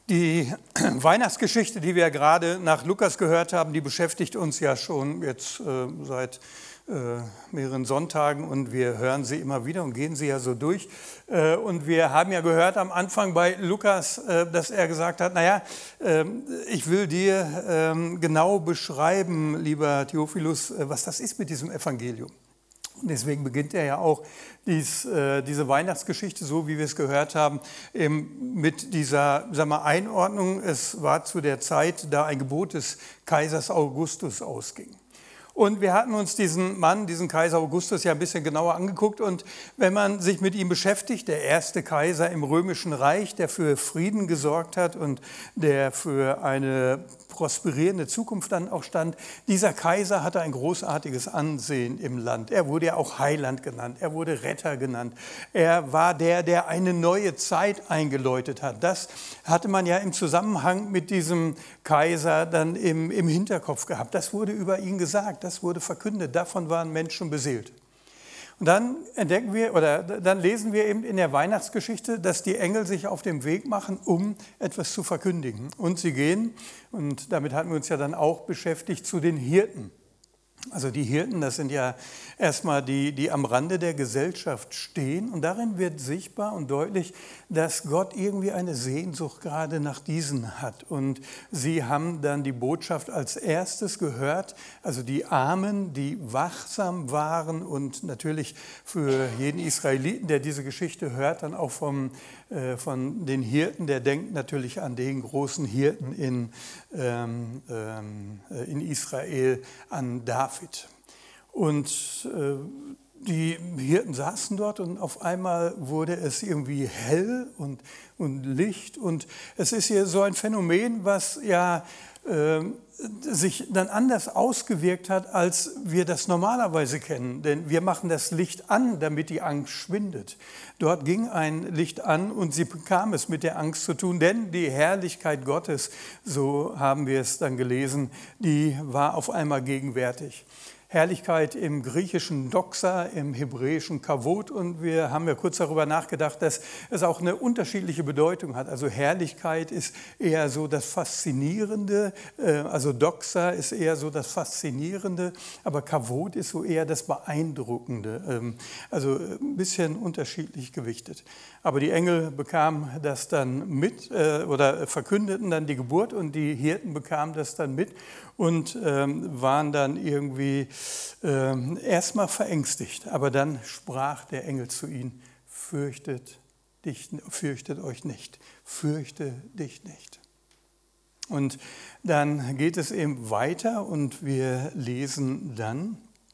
Die Weihnachtsgeschichte, die wir gerade nach Lukas gehört haben, die beschäftigt uns ja schon jetzt seit mehreren Sonntagen und wir hören sie immer wieder und gehen sie ja so durch. Und wir haben ja gehört am Anfang bei Lukas, dass er gesagt hat, naja, ich will dir genau beschreiben, lieber Theophilus, was das ist mit diesem Evangelium. Und deswegen beginnt er ja auch diese Weihnachtsgeschichte, so wie wir es gehört haben, mit dieser Einordnung. Es war zu der Zeit, da ein Gebot des Kaisers Augustus ausging. Und wir hatten uns diesen Mann, diesen Kaiser Augustus, ja ein bisschen genauer angeguckt. Und wenn man sich mit ihm beschäftigt, der erste Kaiser im Römischen Reich, der für Frieden gesorgt hat und der für eine prosperierende Zukunft dann auch stand, dieser Kaiser hatte ein großartiges Ansehen im Land. Er wurde ja auch Heiland genannt, er wurde Retter genannt. Er war der eine neue Zeit eingeläutet hat. Das hatte man ja im Zusammenhang mit diesem Kaiser dann im Hinterkopf gehabt. Das wurde über ihn gesagt, das wurde verkündet, davon waren Menschen beseelt. Und dann dann lesen wir eben in der Weihnachtsgeschichte, dass die Engel sich auf den Weg machen, um etwas zu verkündigen. Und sie gehen, und damit hatten wir uns ja dann auch beschäftigt, zu den Hirten. Also die Hirten, das sind ja erstmal die am Rande der Gesellschaft stehen. Und darin wird sichtbar und deutlich, dass Gott irgendwie eine Sehnsucht gerade nach diesen hat. Und sie haben dann die Botschaft als erstes gehört, also die Armen, die wachsam waren und natürlich für jeden Israeliten, der diese Geschichte hört, dann auch von den Hirten, der denkt natürlich an den großen Hirten in Israel, an David. Und die Hirten saßen dort und auf einmal wurde es irgendwie hell und Licht. Und es ist hier so ein Phänomen, was ja sich dann anders ausgewirkt hat, als wir das normalerweise kennen. Denn wir machen das Licht an, damit die Angst schwindet. Dort ging ein Licht an und sie bekam es mit der Angst zu tun, denn die Herrlichkeit Gottes, so haben wir es dann gelesen, die war auf einmal gegenwärtig. Herrlichkeit im griechischen Doxa, im hebräischen Kavod, und wir haben ja kurz darüber nachgedacht, dass es auch eine unterschiedliche Bedeutung hat. Also Herrlichkeit ist eher so das Faszinierende, also Doxa ist eher so das Faszinierende, aber Kavod ist so eher das Beeindruckende, also ein bisschen unterschiedlich gewichtet. Aber die Engel bekamen das dann mit oder verkündeten dann die Geburt und die Hirten bekamen das dann mit und waren dann irgendwie erstmal verängstigt. Aber dann sprach der Engel zu ihnen, fürchtet euch nicht, fürchte dich nicht. Und dann geht es eben weiter und wir lesen dann,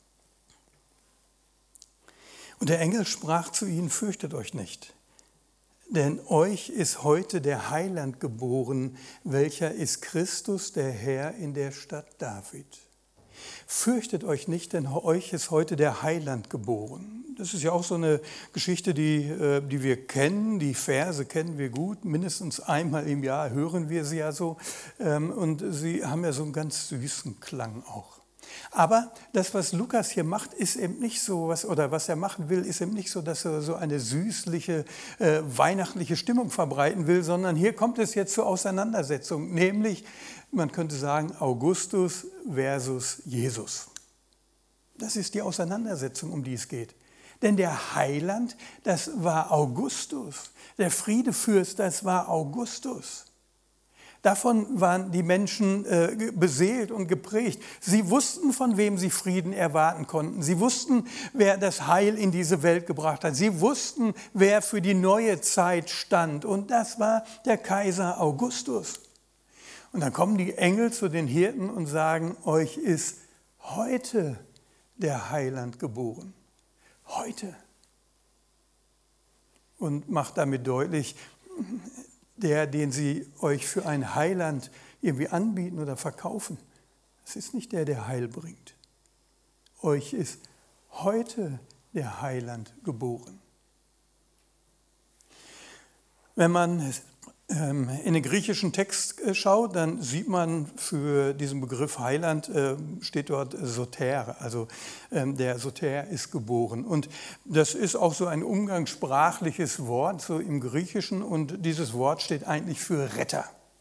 und der Engel sprach zu ihnen, fürchtet euch nicht. Denn euch ist heute der Heiland geboren, welcher ist Christus, der Herr in der Stadt David. Fürchtet euch nicht, denn euch ist heute der Heiland geboren. Das ist ja auch so eine Geschichte, die wir kennen, die Verse kennen wir gut. Mindestens einmal im Jahr hören wir sie ja so. Und sie haben ja so einen ganz süßen Klang auch. Aber das, was Lukas hier macht, ist eben nicht so, was er machen will, ist eben nicht so, dass er so eine süßliche, weihnachtliche Stimmung verbreiten will, sondern hier kommt es jetzt zur Auseinandersetzung, nämlich, man könnte sagen, Augustus versus Jesus. Das ist die Auseinandersetzung, um die es geht. Denn der Heiland, das war Augustus. Der Friedefürst, das war Augustus. Davon waren die Menschen beseelt und geprägt. Sie wussten, von wem sie Frieden erwarten konnten. Sie wussten, wer das Heil in diese Welt gebracht hat. Sie wussten, wer für die neue Zeit stand. Und das war der Kaiser Augustus. Und dann kommen die Engel zu den Hirten und sagen, euch ist heute der Heiland geboren. Heute. Und macht damit deutlich, den sie euch für ein Heiland irgendwie anbieten oder verkaufen, das ist nicht der Heil bringt. Euch ist heute der Heiland geboren. Wenn man in den griechischen Text schaut, dann sieht man für diesen Begriff Heiland, steht dort Soter, also der Soter ist geboren. Und das ist auch so ein umgangssprachliches Wort, so im Griechischen, und dieses Wort steht eigentlich für Retter.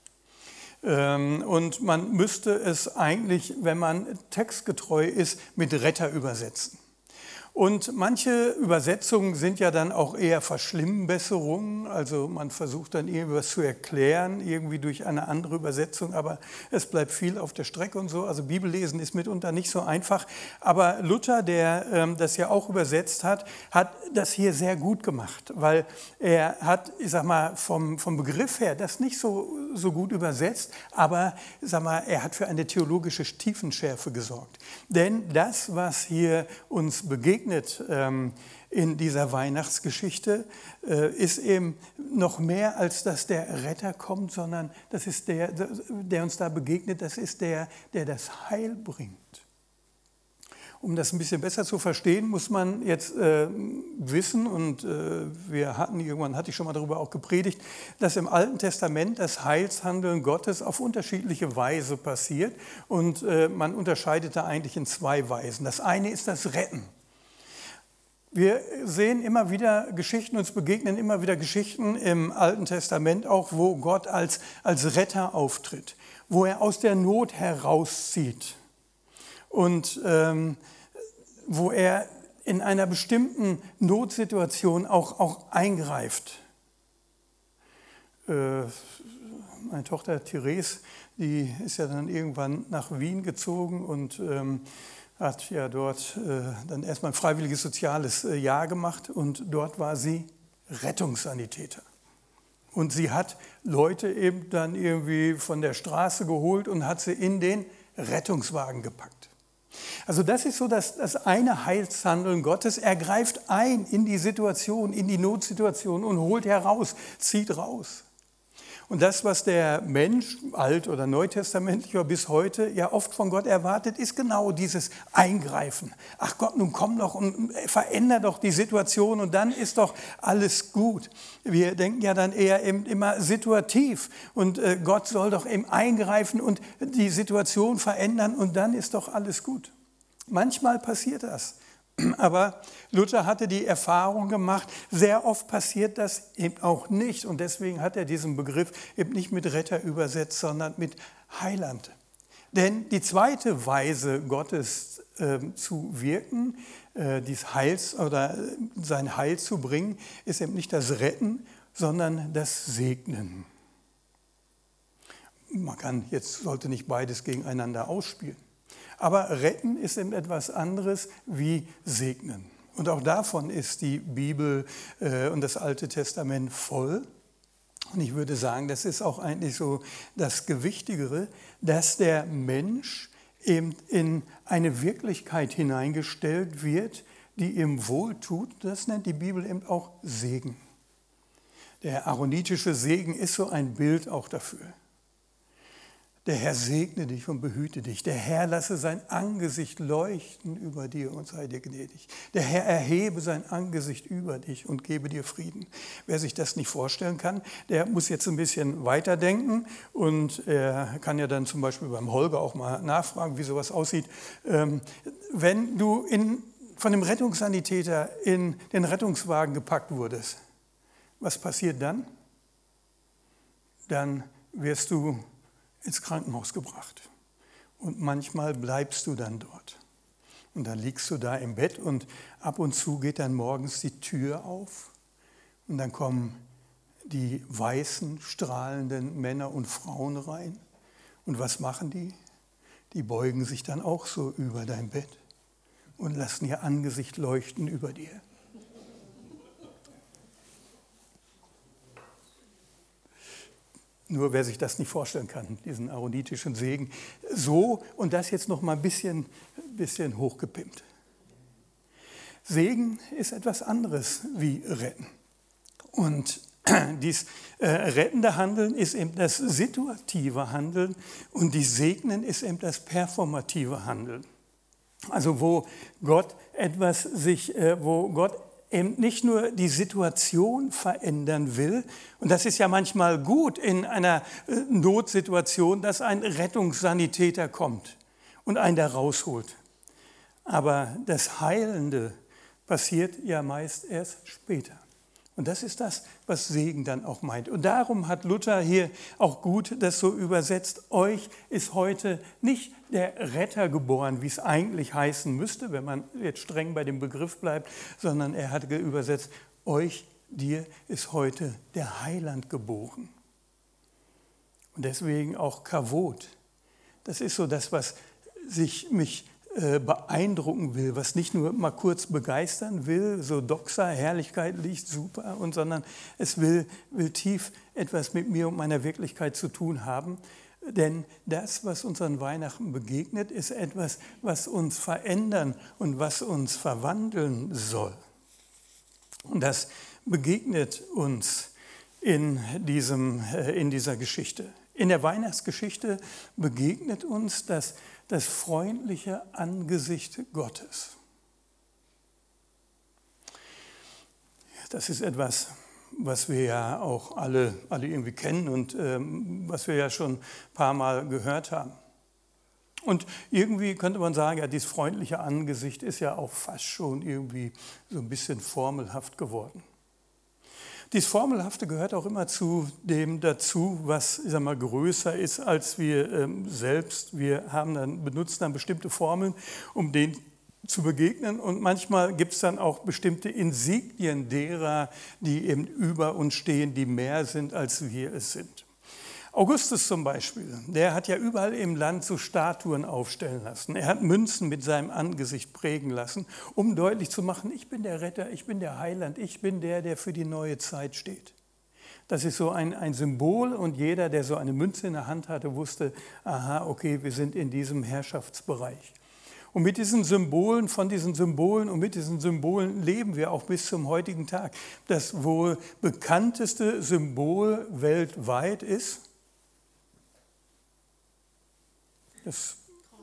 Und man müsste es eigentlich, wenn man textgetreu ist, mit Retter übersetzen. Und manche Übersetzungen sind ja dann auch eher Verschlimmbesserungen, also man versucht dann irgendwas zu erklären, irgendwie durch eine andere Übersetzung, aber es bleibt viel auf der Strecke und so. Also Bibellesen ist mitunter nicht so einfach, aber Luther, der das ja auch übersetzt hat, hat das hier sehr gut gemacht, weil er hat, ich sag mal, vom Begriff her das nicht so gut übersetzt, aber ich sag mal, er hat für eine theologische Tiefenschärfe gesorgt. Denn das, was hier uns begegnet, in dieser Weihnachtsgeschichte, ist eben noch mehr, als dass der Retter kommt, sondern das ist der uns da begegnet, das ist der das Heil bringt. Um das ein bisschen besser zu verstehen, muss man jetzt wissen, und irgendwann hatte ich schon mal darüber auch gepredigt, dass im Alten Testament das Heilshandeln Gottes auf unterschiedliche Weise passiert, und man unterscheidet da eigentlich in zwei Weisen. Das eine ist das Retten. Wir sehen immer wieder Geschichten, uns begegnen immer wieder Geschichten im Alten Testament auch, wo Gott als Retter auftritt, wo er aus der Not herauszieht und wo er in einer bestimmten Notsituation auch eingreift. Meine Tochter Therese, die ist ja dann irgendwann nach Wien gezogen und hat ja dort dann erstmal ein freiwilliges soziales Jahr gemacht, und dort war sie Rettungssanitäter. Und sie hat Leute eben dann irgendwie von der Straße geholt und hat sie in den Rettungswagen gepackt. Also das ist so das eine Heilshandeln Gottes. Er greift ein in die Situation, in die Notsituation und holt heraus, zieht raus. Und das, was der Mensch, alt- oder neutestamentlich oder bis heute, ja oft von Gott erwartet, ist genau dieses Eingreifen. Ach Gott, nun komm doch und veränder doch die Situation und dann ist doch alles gut. Wir denken ja dann eher eben immer situativ, und Gott soll doch eben eingreifen und die Situation verändern und dann ist doch alles gut. Manchmal passiert das. Aber Luther hatte die Erfahrung gemacht, sehr oft passiert das eben auch nicht. Und deswegen hat er diesen Begriff eben nicht mit Retter übersetzt, sondern mit Heiland. Denn die zweite Weise Gottes zu wirken, dies Heils oder sein Heil zu bringen, ist eben nicht das Retten, sondern das Segnen. Sollte nicht beides gegeneinander ausspielen. Aber retten ist eben etwas anderes wie segnen. Und auch davon ist die Bibel und das Alte Testament voll. Und ich würde sagen, das ist auch eigentlich so das Gewichtigere, dass der Mensch eben in eine Wirklichkeit hineingestellt wird, die ihm wohltut. Das nennt die Bibel eben auch Segen. Der aaronitische Segen ist so ein Bild auch dafür. Der Herr segne dich und behüte dich. Der Herr lasse sein Angesicht leuchten über dir und sei dir gnädig. Der Herr erhebe sein Angesicht über dich und gebe dir Frieden. Wer sich das nicht vorstellen kann, der muss jetzt ein bisschen weiterdenken, und er kann ja dann zum Beispiel beim Holger auch mal nachfragen, wie sowas aussieht. Wenn du von dem Rettungssanitäter in den Rettungswagen gepackt wurdest, was passiert dann? Dann wirst du ins Krankenhaus gebracht. Und manchmal bleibst du dann dort. Und dann liegst du da im Bett und ab und zu geht dann morgens die Tür auf und dann kommen die weißen, strahlenden Männer und Frauen rein. Und was machen die? Die beugen sich dann auch so über dein Bett und lassen ihr Angesicht leuchten über dir. Nur wer sich das nicht vorstellen kann, diesen aaronitischen Segen. So, und das jetzt noch mal ein bisschen hochgepimpt. Segen ist etwas anderes wie retten. Und dies rettende Handeln ist eben das situative Handeln, und die Segnen ist eben das performative Handeln. Also wo Gott eben nicht nur die Situation verändern will, und das ist ja manchmal gut in einer Notsituation, dass ein Rettungssanitäter kommt und einen da rausholt. Aber das Heilende passiert ja meist erst später. Und das ist das, was Segen dann auch meint. Und darum hat Luther hier auch gut das so übersetzt. Euch ist heute nicht der Retter geboren, wie es eigentlich heißen müsste, wenn man jetzt streng bei dem Begriff bleibt, sondern er hat übersetzt, euch, dir ist heute der Heiland geboren. Und deswegen auch Kavod. Das ist so das, was mich beeindrucken will, was nicht nur mal kurz begeistern will, so Doxa, Herrlichkeit, Licht, super, sondern es will tief etwas mit mir und meiner Wirklichkeit zu tun haben. Denn das, was uns an Weihnachten begegnet, ist etwas, was uns verändern und was uns verwandeln soll. Und das begegnet uns in dieser Geschichte. In der Weihnachtsgeschichte begegnet uns das freundliche Angesicht Gottes. Das ist etwas, was wir ja auch alle irgendwie kennen und was wir ja schon ein paar Mal gehört haben. Und irgendwie könnte man sagen, ja, dieses freundliche Angesicht ist ja auch fast schon irgendwie so ein bisschen formelhaft geworden. Dieses Formelhafte gehört auch immer zu dem dazu, was größer ist als wir selbst. Wir benutzen dann bestimmte Formeln, um denen zu begegnen. Und manchmal gibt es dann auch bestimmte Insignien derer, die eben über uns stehen, die mehr sind, als wir es sind. Augustus zum Beispiel, der hat ja überall im Land so Statuen aufstellen lassen. Er hat Münzen mit seinem Angesicht prägen lassen, um deutlich zu machen, ich bin der Retter, ich bin der Heiland, ich bin der für die neue Zeit steht. Das ist so ein Symbol und jeder, der so eine Münze in der Hand hatte, wusste, aha, okay, wir sind in diesem Herrschaftsbereich. Und mit diesen Symbolen, von diesen Symbolen und mit diesen Symbolen leben wir auch bis zum heutigen Tag. Das wohl bekannteste Symbol weltweit ist das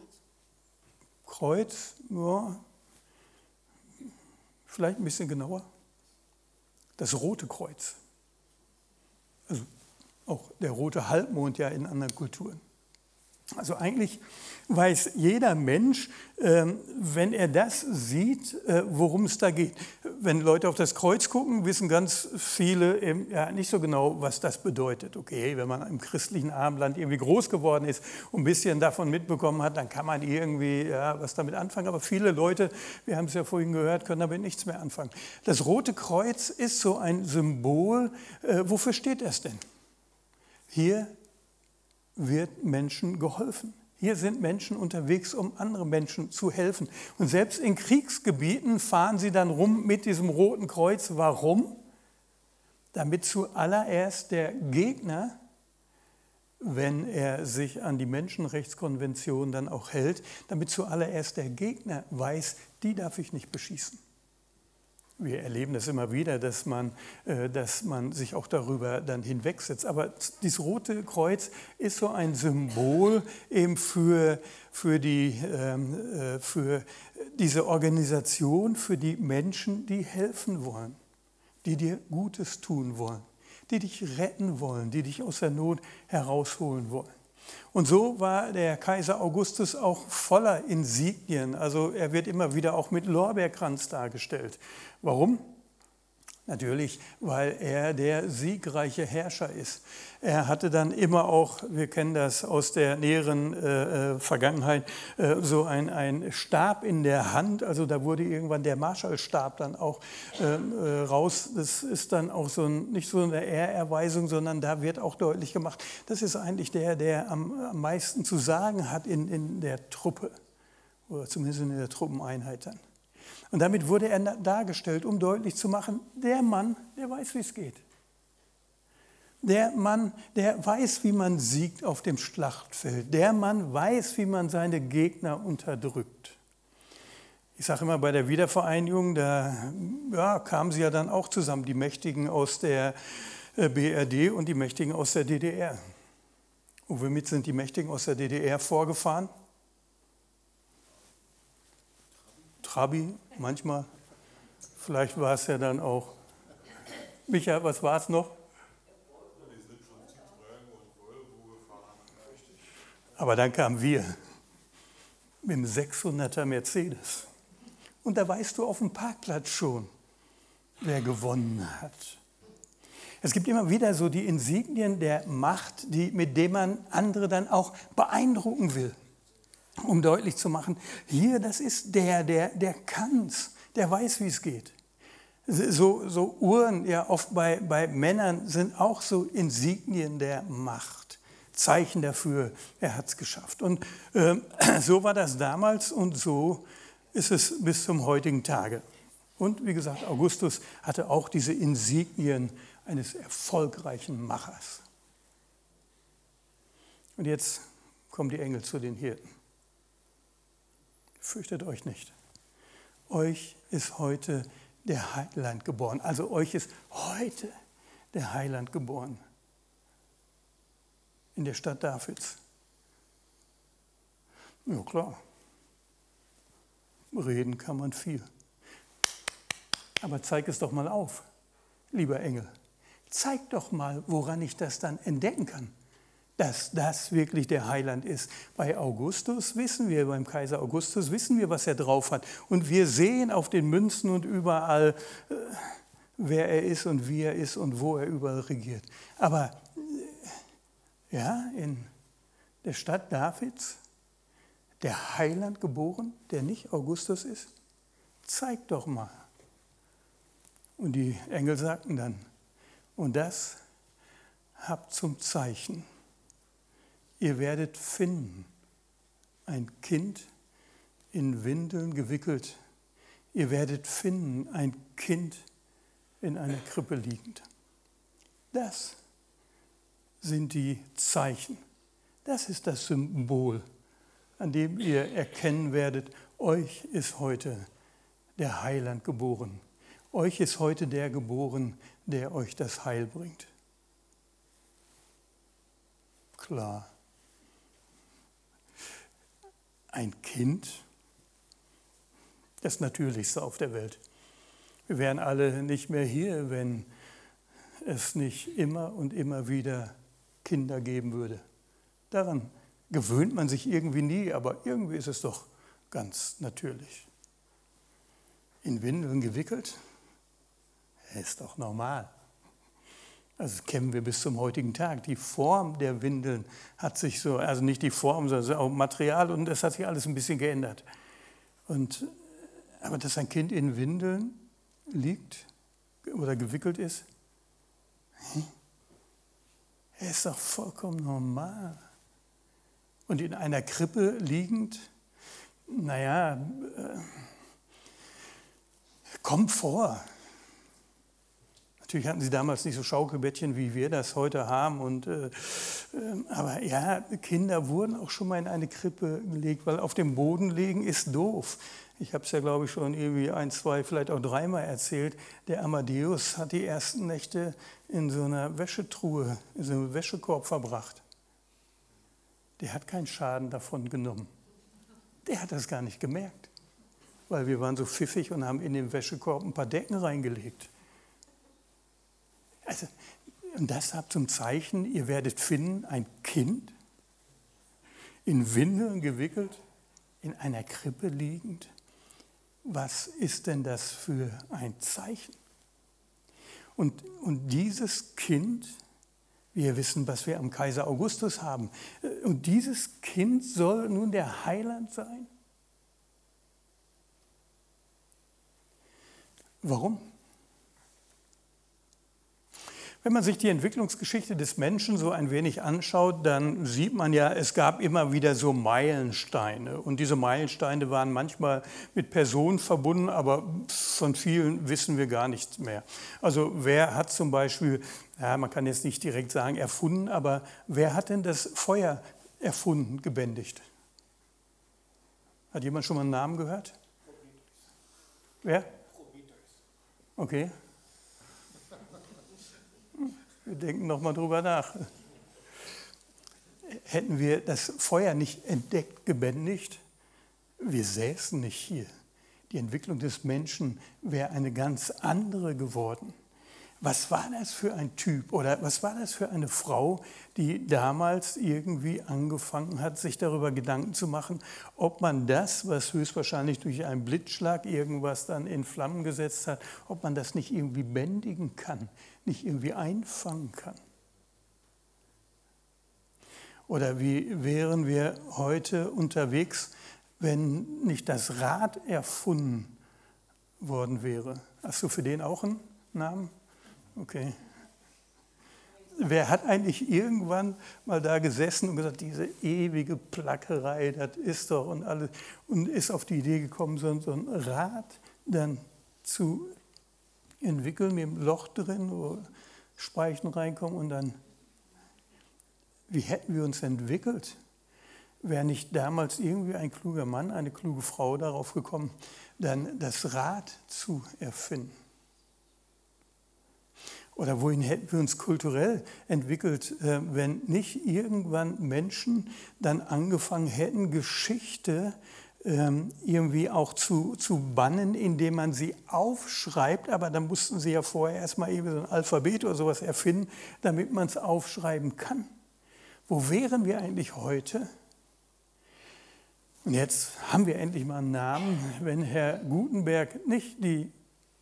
Kreuz, ja, vielleicht ein bisschen genauer, das rote Kreuz. Also auch der rote Halbmond ja in anderen Kulturen. Also eigentlich weiß jeder Mensch, wenn er das sieht, worum es da geht. Wenn Leute auf das Kreuz gucken, wissen ganz viele ja nicht so genau, was das bedeutet. Okay, wenn man im christlichen Abendland irgendwie groß geworden ist und ein bisschen davon mitbekommen hat, dann kann man irgendwie was damit anfangen. Aber viele Leute, wir haben es ja vorhin gehört, können damit nichts mehr anfangen. Das Rote Kreuz ist so ein Symbol. Wofür steht das denn? Hier wird Menschen geholfen. Hier sind Menschen unterwegs, um anderen Menschen zu helfen. Und selbst in Kriegsgebieten fahren sie dann rum mit diesem Roten Kreuz. Warum? Damit zuallererst der Gegner, wenn er sich an die Menschenrechtskonvention dann auch hält, damit zuallererst der Gegner weiß, die darf ich nicht beschießen. Wir erleben das immer wieder, dass man sich auch darüber dann hinwegsetzt. Aber dieses Rote Kreuz ist so ein Symbol eben für diese Organisation, für die Menschen, die helfen wollen, die dir Gutes tun wollen, die dich retten wollen, die dich aus der Not herausholen wollen. Und so war der Kaiser Augustus auch voller Insignien. Also er wird immer wieder auch mit Lorbeerkranz dargestellt. Warum? Natürlich, weil er der siegreiche Herrscher ist. Er hatte dann immer auch, wir kennen das aus der näheren Vergangenheit, so ein Stab in der Hand. Also da wurde irgendwann der Marschallstab dann auch raus. Das ist dann auch nicht so eine Ehrerweisung, sondern da wird auch deutlich gemacht, das ist eigentlich der am meisten zu sagen hat in der Truppe oder zumindest in der Truppeneinheit dann. Und damit wurde er dargestellt, um deutlich zu machen, der Mann, der weiß, wie es geht. Der Mann, der weiß, wie man siegt auf dem Schlachtfeld. Der Mann weiß, wie man seine Gegner unterdrückt. Ich sage immer, bei der Wiedervereinigung, da kamen sie ja dann auch zusammen, die Mächtigen aus der BRD und die Mächtigen aus der DDR. Und womit sind die Mächtigen aus der DDR vorgefahren? Trabi, manchmal. Vielleicht war es ja dann auch. Micha, was war es noch? Die sind schon Citroën und Volvo gefahren. Aber dann kamen wir mit dem 600er Mercedes. Und da weißt du auf dem Parkplatz schon, wer gewonnen hat. Es gibt immer wieder so die Insignien der Macht, mit denen man andere dann auch beeindrucken will, um deutlich zu machen, hier, das ist der kann's, der weiß, wie es geht. So Uhren, ja oft bei Männern, sind auch so Insignien der Macht, Zeichen dafür, er hat es geschafft. Und so war das damals und so ist es bis zum heutigen Tage. Und wie gesagt, Augustus hatte auch diese Insignien eines erfolgreichen Machers. Und jetzt kommen die Engel zu den Hirten. Fürchtet euch nicht. Euch ist heute der Heiland geboren. Also euch ist heute der Heiland geboren. In der Stadt Davids. Ja klar. Reden kann man viel. Aber zeig es doch mal auf, lieber Engel. Zeig doch mal, woran ich das dann entdecken kann, dass das wirklich der Heiland ist. Bei Augustus wissen wir, beim Kaiser Augustus wissen wir, was er drauf hat. Und wir sehen auf den Münzen und überall, wer er ist und wie er ist und wo er überall regiert. Aber ja, in der Stadt Davids, der Heiland geboren, der nicht Augustus ist, zeig doch mal. Und die Engel sagten dann, und das habt zum Zeichen. Ihr werdet finden, ein Kind in Windeln gewickelt. Ihr werdet finden, ein Kind in einer Krippe liegend. Das sind die Zeichen. Das ist das Symbol, an dem ihr erkennen werdet, euch ist heute der Heiland geboren. Euch ist heute der geboren, der euch das Heil bringt. Klar. Ein Kind, das Natürlichste auf der Welt. Wir wären alle nicht mehr hier, wenn es nicht immer und immer wieder Kinder geben würde. Daran gewöhnt man sich irgendwie nie, aber irgendwie ist es doch ganz natürlich. In Windeln gewickelt? Ist doch normal. Also das kennen wir bis zum heutigen Tag. Die Form der Windeln hat sich so, also nicht die Form, sondern auch Material und das hat sich alles ein bisschen geändert. Aber dass ein Kind in Windeln liegt oder gewickelt ist, ist doch vollkommen normal. Und in einer Krippe liegend, kommt vor. Natürlich hatten sie damals nicht so Schaukelbettchen, wie wir das heute haben. Aber ja, Kinder wurden auch schon mal in eine Krippe gelegt, weil auf dem Boden liegen ist doof. Ich habe es ja, glaube ich, schon irgendwie 1, 2, vielleicht auch 3-mal erzählt. Der Amadeus hat die ersten Nächte in so einer Wäschetruhe, in so einem Wäschekorb verbracht. Der hat keinen Schaden davon genommen. Der hat das gar nicht gemerkt, weil wir waren so pfiffig und haben in den Wäschekorb ein paar Decken reingelegt. Also, und das habt zum Zeichen, ihr werdet finden, ein Kind in Windeln gewickelt, in einer Krippe liegend. Was ist denn das für ein Zeichen? Und dieses Kind, wir wissen, was wir am Kaiser Augustus haben, und dieses Kind soll nun der Heiland sein? Warum? Wenn man sich die Entwicklungsgeschichte des Menschen so ein wenig anschaut, dann sieht man ja, es gab immer wieder so Meilensteine. Und diese Meilensteine waren manchmal mit Personen verbunden, aber von vielen wissen wir gar nichts mehr. Also wer hat zum Beispiel, ja, man kann jetzt nicht direkt sagen erfunden, aber wer hat denn das Feuer erfunden, gebändigt? Hat jemand schon mal einen Namen gehört? Wer? Okay. Wir denken nochmal drüber nach. Hätten wir das Feuer nicht entdeckt, gebändigt, wir säßen nicht hier. Die Entwicklung des Menschen wäre eine ganz andere geworden. Was war das für ein Typ oder was war das für eine Frau, die damals irgendwie angefangen hat, sich darüber Gedanken zu machen, ob man das, was höchstwahrscheinlich durch einen Blitzschlag irgendwas dann in Flammen gesetzt hat, ob man das nicht irgendwie bändigen kann. nicht irgendwie einfangen kann? Oder wie wären wir heute unterwegs, wenn nicht das Rad erfunden worden wäre? Hast du für den auch einen Namen? Okay. Wer hat eigentlich irgendwann mal da gesessen und gesagt, diese ewige Plackerei, das ist doch und alles, und ist auf die Idee gekommen, so ein Rad dann zu entwickeln mit einem Loch drin, wo Speichen reinkommen und dann, wie hätten wir uns entwickelt? Wäre nicht damals irgendwie ein kluger Mann, eine kluge Frau darauf gekommen, dann das Rad zu erfinden? Oder wohin hätten wir uns kulturell entwickelt, wenn nicht irgendwann Menschen dann angefangen hätten, Geschichte irgendwie auch zu bannen, indem man sie aufschreibt, aber dann mussten sie ja vorher erstmal irgendwie so ein Alphabet oder sowas erfinden, damit man es aufschreiben kann. Wo wären wir eigentlich heute? Und jetzt haben wir endlich mal einen Namen, wenn Herr Gutenberg nicht die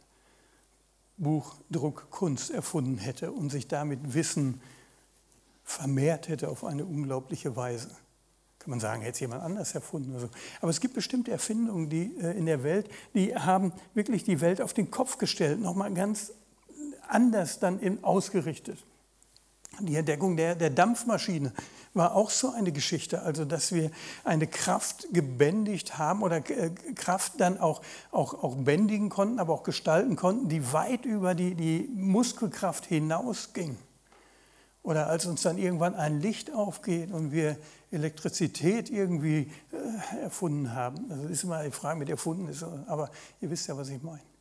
Buchdruckkunst erfunden hätte und sich damit Wissen vermehrt hätte auf eine unglaubliche Weise. Kann man sagen, hätte es jemand anders erfunden oder so. Aber es gibt bestimmte Erfindungen, die in der Welt, die haben wirklich die Welt auf den Kopf gestellt, nochmal ganz anders dann ausgerichtet. Die Entdeckung der Dampfmaschine war auch so eine Geschichte, also dass wir eine Kraft gebändigt haben oder Kraft dann auch bändigen konnten, aber auch gestalten konnten, die weit über die Muskelkraft hinausging. Oder als uns dann irgendwann ein Licht aufgeht und wir Elektrizität irgendwie erfunden haben. Also ist immer die Frage mit erfunden, ist, aber ihr wisst ja, was ich meine.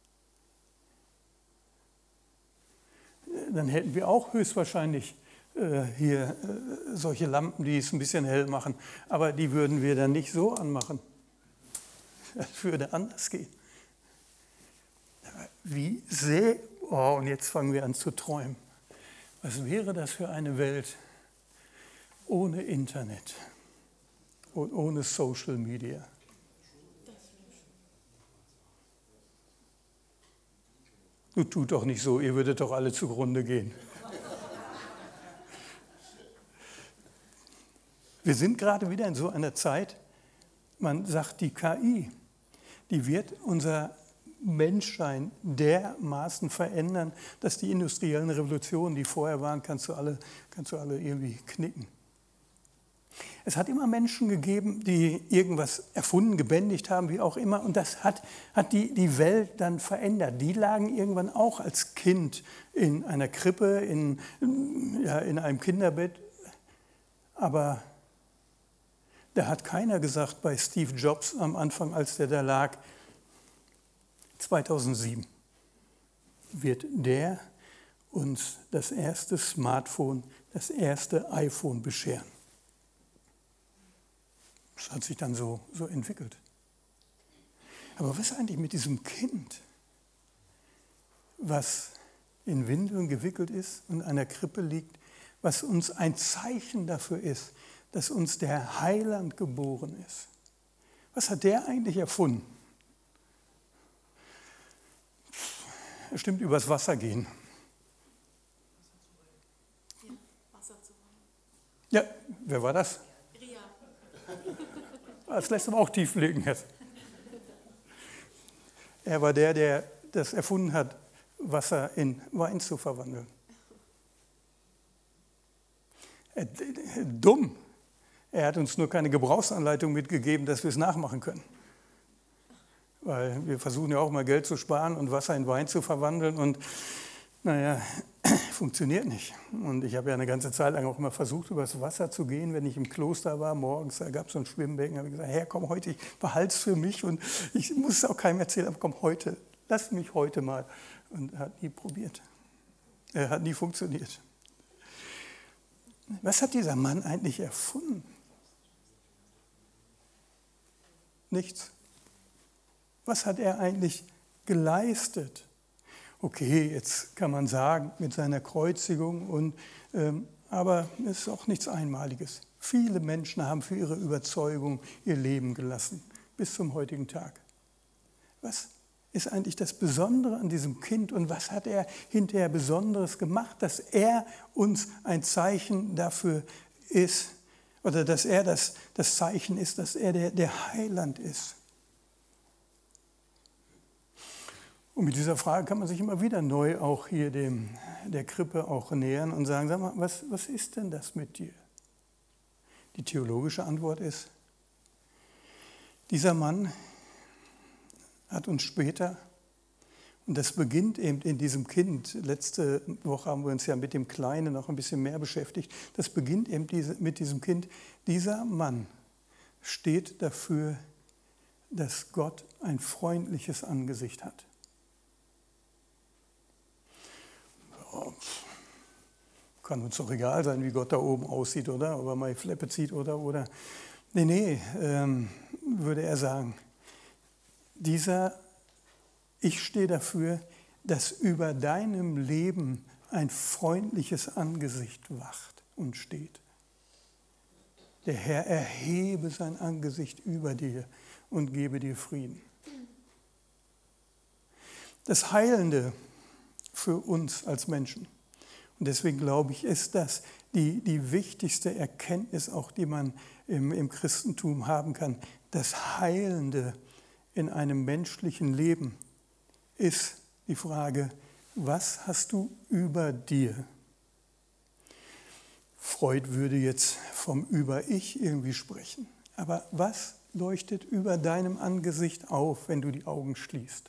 Dann hätten wir auch höchstwahrscheinlich hier solche Lampen, die es ein bisschen hell machen, aber die würden wir dann nicht so anmachen. Das würde anders gehen. Wie sehr, oh, und jetzt fangen wir an zu träumen. Was wäre das für eine Welt ohne Internet und ohne Social Media? Du tut doch nicht so, ihr würdet doch alle zugrunde gehen. Wir sind gerade wieder in so einer Zeit, man sagt, die KI, die wird unser Menschsein dermaßen verändern, dass die industriellen Revolutionen, die vorher waren, kannst du alle irgendwie knicken. Es hat immer Menschen gegeben, die irgendwas erfunden, gebändigt haben, wie auch immer, und das hat die Welt dann verändert. Die lagen irgendwann auch als Kind in einer Krippe, in einem Kinderbett, aber da hat keiner gesagt bei Steve Jobs am Anfang, als der da lag, 2007 wird der uns das erste Smartphone, das erste iPhone bescheren. Das hat sich dann so entwickelt. Aber was ist eigentlich mit diesem Kind, was in Windeln gewickelt ist und in einer Krippe liegt, was uns ein Zeichen dafür ist, dass uns der Heiland geboren ist? Was hat der eigentlich erfunden? Stimmt, übers Wasser gehen. Ja, Wasser zu holen. Ja, wer war das? Ria. Das lässt aber auch tief blicken jetzt. Er war der das erfunden hat, Wasser in Wein zu verwandeln. Dumm. Er hat uns nur keine Gebrauchsanleitung mitgegeben, dass wir es nachmachen können. Weil wir versuchen ja auch mal Geld zu sparen und Wasser in Wein zu verwandeln und naja, funktioniert nicht. Und ich habe ja eine ganze Zeit lang auch immer versucht, übers Wasser zu gehen, wenn ich im Kloster war, morgens, da gab es so ein Schwimmbecken, habe ich gesagt, Herr, komm heute, ich behalte es für mich und ich muss es auch keinem erzählen, aber komm heute, lass mich heute mal. Und er hat nie probiert. Er hat nie funktioniert. Was hat dieser Mann eigentlich erfunden? Nichts. Was hat er eigentlich geleistet? Okay, jetzt kann man sagen, mit seiner Kreuzigung, aber es ist auch nichts Einmaliges. Viele Menschen haben für ihre Überzeugung ihr Leben gelassen, bis zum heutigen Tag. Was ist eigentlich das Besondere an diesem Kind und was hat er hinterher Besonderes gemacht, dass er uns ein Zeichen dafür ist oder dass er das Zeichen ist, dass er der Heiland ist. Und mit dieser Frage kann man sich immer wieder neu auch hier der Krippe auch nähern und sagen, sag mal, was ist denn das mit dir? Die theologische Antwort ist, dieser Mann hat uns später, und das beginnt eben in diesem Kind, letzte Woche haben wir uns ja mit dem Kleinen noch ein bisschen mehr beschäftigt, das beginnt eben mit diesem Kind. Dieser Mann steht dafür, dass Gott ein freundliches Angesicht hat. Kann uns doch egal sein, wie Gott da oben aussieht, oder? Ob er mal die Fleppe zieht oder. Nee, würde er sagen. Ich stehe dafür, dass über deinem Leben ein freundliches Angesicht wacht und steht. Der Herr erhebe sein Angesicht über dir und gebe dir Frieden. Das Heilende für uns als Menschen. Und deswegen glaube ich, ist das die wichtigste Erkenntnis, auch die man im Christentum haben kann. Das Heilende in einem menschlichen Leben ist die Frage, was hast du über dir? Freud würde jetzt vom Über-Ich irgendwie sprechen. Aber was leuchtet über deinem Angesicht auf, wenn du die Augen schließt?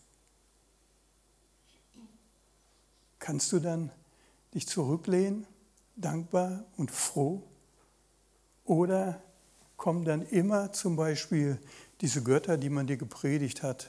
Kannst du dann dich zurücklehnen, dankbar und froh? Oder kommen dann immer zum Beispiel diese Götter, die man dir gepredigt hat?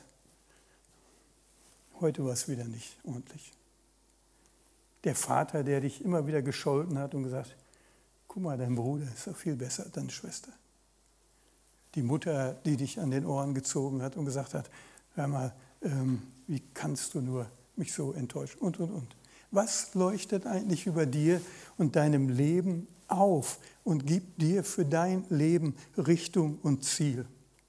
Heute war es wieder nicht ordentlich. Der Vater, der dich immer wieder gescholten hat und gesagt, guck mal, dein Bruder ist doch viel besser als deine Schwester. Die Mutter, die dich an den Ohren gezogen hat und gesagt hat, hör mal, wie kannst du nur mich so enttäuschen und. Was leuchtet eigentlich über dir und deinem Leben auf und gibt dir für dein Leben Richtung und Ziel?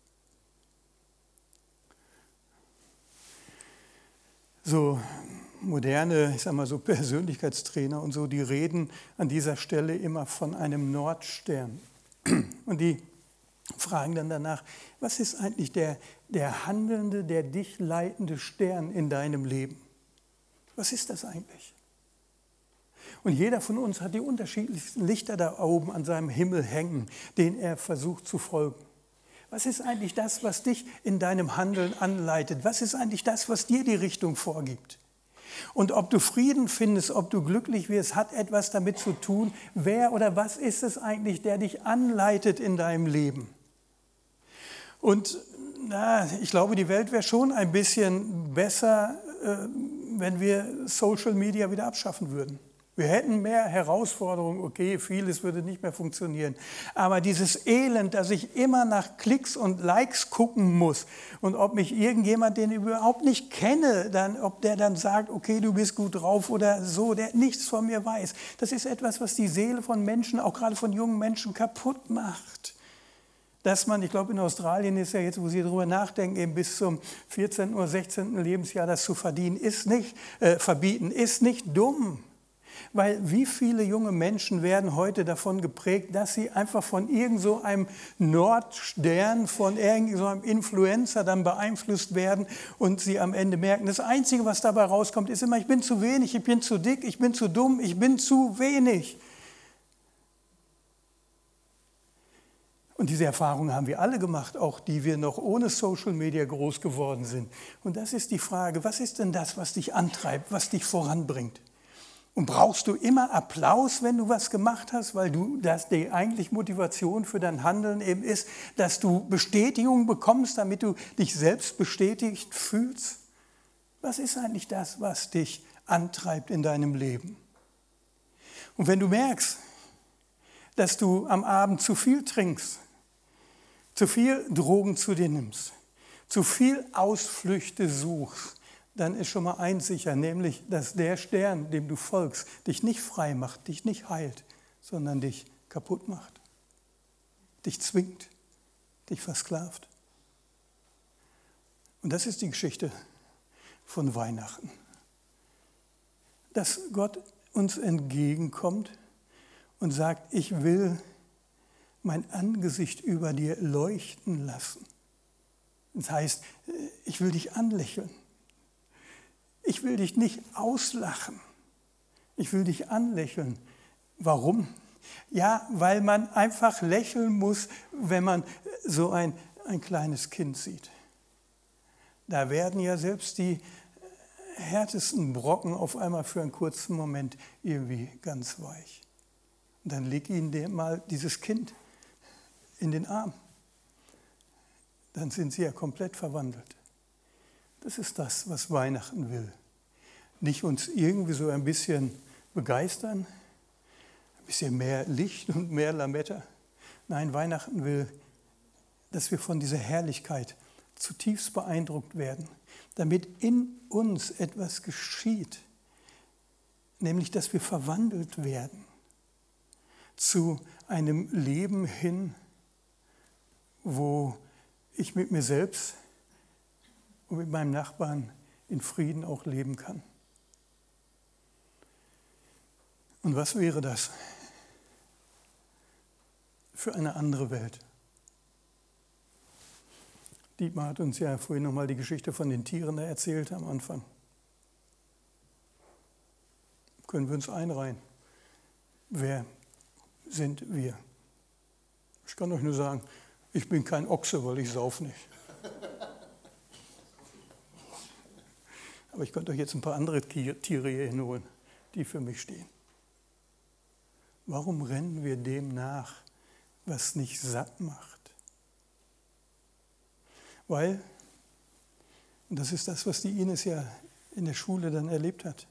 So moderne, ich sag mal so Persönlichkeitstrainer und so, die reden an dieser Stelle immer von einem Nordstern. Und die fragen dann danach, was ist eigentlich der handelnde, der dich leitende Stern in deinem Leben? Was ist das eigentlich? Und jeder von uns hat die unterschiedlichsten Lichter da oben an seinem Himmel hängen, denen er versucht zu folgen. Was ist eigentlich das, was dich in deinem Handeln anleitet? Was ist eigentlich das, was dir die Richtung vorgibt? Und ob du Frieden findest, ob du glücklich wirst, hat etwas damit zu tun, wer oder was ist es eigentlich, der dich anleitet in deinem Leben? Und ich glaube, die Welt wäre schon ein bisschen besser, wenn wir Social Media wieder abschaffen würden. Wir hätten mehr Herausforderungen, okay, vieles würde nicht mehr funktionieren. Aber dieses Elend, dass ich immer nach Klicks und Likes gucken muss und ob mich irgendjemand, den ich überhaupt nicht kenne, ob der dann sagt, okay, du bist gut drauf oder so, der nichts von mir weiß. Das ist etwas, was die Seele von Menschen, auch gerade von jungen Menschen, kaputt macht. Dass man, ich glaube in Australien ist ja jetzt, wo sie darüber nachdenken, eben bis zum 14. oder 16. Lebensjahr das zu verbieten, ist nicht dumm. Weil wie viele junge Menschen werden heute davon geprägt, dass sie einfach von irgend so einem Nordstern, von irgend so einem Influencer dann beeinflusst werden und sie am Ende merken, das Einzige, was dabei rauskommt, ist immer, ich bin zu wenig, ich bin zu dick, ich bin zu dumm, ich bin zu wenig. Und diese Erfahrungen haben wir alle gemacht, auch die wir noch ohne Social Media groß geworden sind. Und das ist die Frage, was ist denn das, was dich antreibt, was dich voranbringt? Und brauchst du immer Applaus, wenn du was gemacht hast, weil die eigentlich Motivation für dein Handeln eben ist, dass du Bestätigung bekommst, damit du dich selbst bestätigt fühlst? Was ist eigentlich das, was dich antreibt in deinem Leben? Und wenn du merkst, dass du am Abend zu viel trinkst, zu viel Drogen zu dir nimmst, zu viel Ausflüchte suchst, dann ist schon mal eins sicher, nämlich, dass der Stern, dem du folgst, dich nicht frei macht, dich nicht heilt, sondern dich kaputt macht, dich zwingt, dich versklavt. Und das ist die Geschichte von Weihnachten. Dass Gott uns entgegenkommt und sagt, ich will mein Angesicht über dir leuchten lassen. Das heißt, ich will dich anlächeln. Ich will dich nicht auslachen. Ich will dich anlächeln. Warum? Ja, weil man einfach lächeln muss, wenn man so ein kleines Kind sieht. Da werden ja selbst die härtesten Brocken auf einmal für einen kurzen Moment irgendwie ganz weich. Und dann leg ihnen mal dieses Kind in den Arm. Dann sind sie ja komplett verwandelt. Das ist das, was Weihnachten will. Nicht uns irgendwie so ein bisschen begeistern, ein bisschen mehr Licht und mehr Lametta. Nein, Weihnachten will, dass wir von dieser Herrlichkeit zutiefst beeindruckt werden, damit in uns etwas geschieht, nämlich dass wir verwandelt werden zu einem Leben hin, wo ich mit mir selbst und mit meinem Nachbarn in Frieden auch leben kann. Und was wäre das für eine andere Welt? Dietmar hat uns ja vorhin nochmal die Geschichte von den Tieren erzählt am Anfang. Können wir uns einreihen? Wer sind wir? Ich kann euch nur sagen, ich bin kein Ochse, weil ich sauf nicht. Aber ich könnte euch jetzt ein paar andere Tiere hier hinholen, die für mich stehen. Warum rennen wir dem nach, was nicht satt macht? Weil, und das ist das, was die Ines ja in der Schule dann erlebt hat,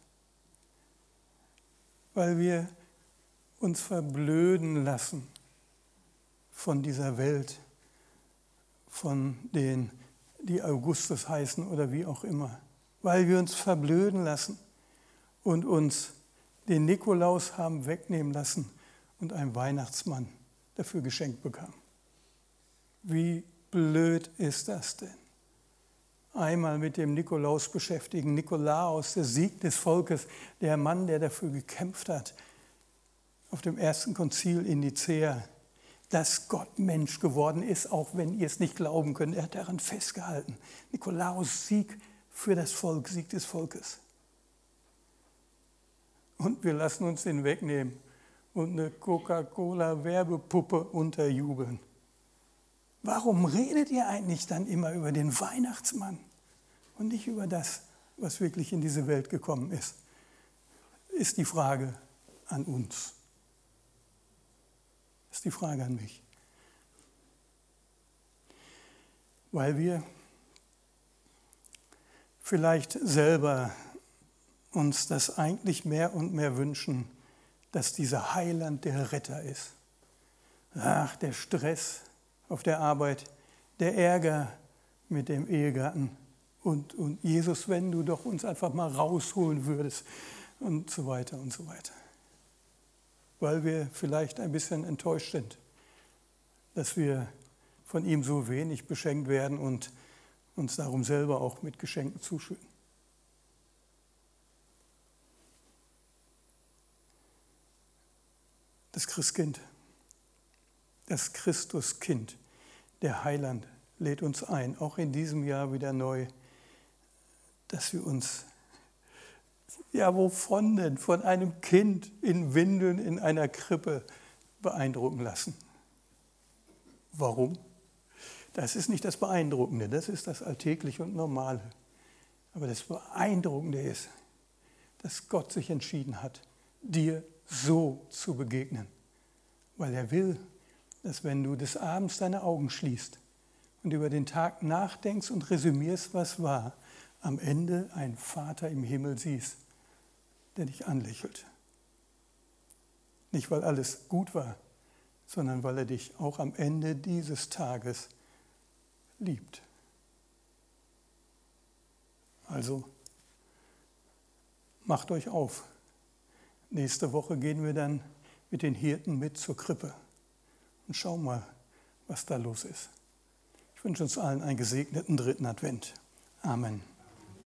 weil wir uns verblöden lassen von dieser Welt, von denen, die Augustus heißen oder wie auch immer. Weil wir uns verblöden lassen und uns den Nikolaus haben wegnehmen lassen und einen Weihnachtsmann dafür geschenkt bekamen. Wie blöd ist das denn? Einmal mit dem Nikolaus beschäftigen. Nikolaus, der Sieg des Volkes, der Mann, der dafür gekämpft hat, auf dem ersten Konzil in Nicäa, dass Gott Mensch geworden ist, auch wenn ihr es nicht glauben könnt. Er hat daran festgehalten. Nikolaus, Sieg für das Volk, Sieg des Volkes. Und wir lassen uns den wegnehmen und eine Coca-Cola-Werbepuppe unterjubeln. Warum redet ihr eigentlich dann immer über den Weihnachtsmann und nicht über das, was wirklich in diese Welt gekommen ist? Ist die Frage an uns. Ist die Frage an mich. Weil wir vielleicht selber uns das eigentlich mehr und mehr wünschen, dass dieser Heiland der Retter ist. Ach, der Stress auf der Arbeit, der Ärger mit dem Ehegatten und Jesus, wenn du doch uns einfach mal rausholen würdest und so weiter und so weiter. Weil wir vielleicht ein bisschen enttäuscht sind, dass wir von ihm so wenig beschenkt werden und uns darum selber auch mit Geschenken zuschütten. Das Christkind, das Christuskind, der Heiland, lädt uns ein, auch in diesem Jahr wieder neu, dass wir uns, ja wovon denn, von einem Kind in Windeln in einer Krippe beeindrucken lassen. Warum? Das ist nicht das Beeindruckende, das ist das Alltägliche und Normale. Aber das Beeindruckende ist, dass Gott sich entschieden hat, dir so zu begegnen. Weil er will, dass wenn du des Abends deine Augen schließt und über den Tag nachdenkst und resümierst, was war, am Ende einen Vater im Himmel siehst, der dich anlächelt. Nicht, weil alles gut war, sondern weil er dich auch am Ende dieses Tages liebt. Also, macht euch auf. Nächste Woche gehen wir dann mit den Hirten mit zur Krippe und schauen mal, was da los ist. Ich wünsche uns allen einen gesegneten 3. Advent. Amen.